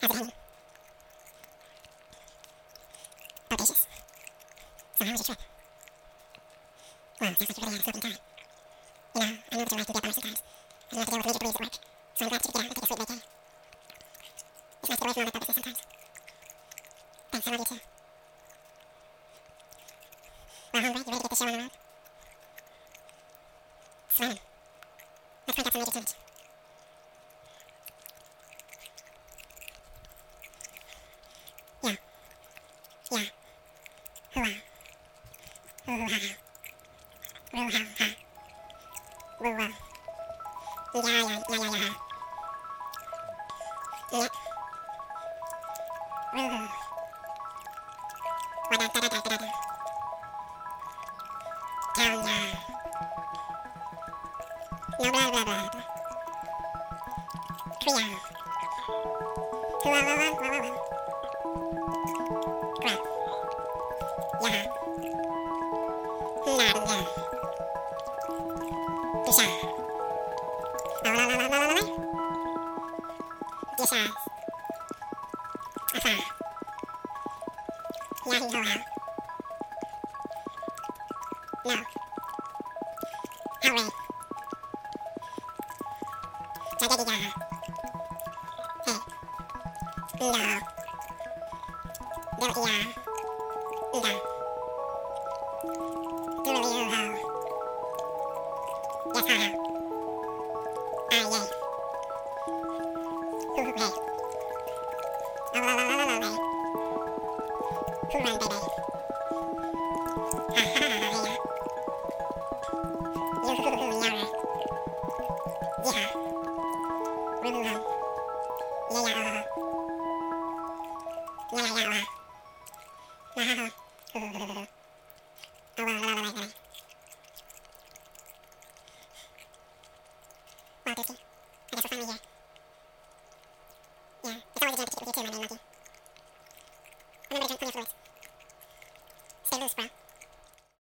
How's it hanging? Bodacious. So how was your trip? Well, sounds like you really had a flippin' time. You know, I know that you're like to get bummer sometimes. And you have to deal with major delays at work. So I'm glad that you could get out and take a sweet vacay. It's nice to get away from all that business sometimes. Thanks, I love you too. Well, hombre, you ready to get this show on the road? Slamming. Let's crank out some major tunes. Yeah. Yeah. Hoo-ah. Hoo-ha-ha. Hoo-ha-ha. Woo-wah. Yeah. Yeah. Woo-hoo. Wa-da-da-da-da-da-da. Town, yeah. No blah blah blah blah. Creole. Hoo-ah-wah-wah-wah-wah. Crap. Yeah. La-la-la. Pisha. La-la-la-la-la-la-la. Disha. Afa. Yahi-ho-ha. No. Hooray. Ja-ja-ja-ja. Hey. No. Do-ya. Ida. Do-really-oo-ho. Yes, ha-ha. Ah, yay. Hoo-hoo-hey. Oh-la-la-la-la-la-lay. Hoo-run, baby. Ha-ha-ha-ha-ya. Yoo-hoo-hoo-yara. Yeehaw. Woo-hoo-ho. Yeah-yeah-oh-ho. Yeah-yeah-yeah-oh-ha. La-ha-ho. Hoo-hoo-hoo-hoo. Oh-la-la-la-la-la-lay. Wow, Dusty. I guess we're finally here. Yeah, it's always a jam to keep it with you too, my man, love you. Remember to drink plenty of fluids.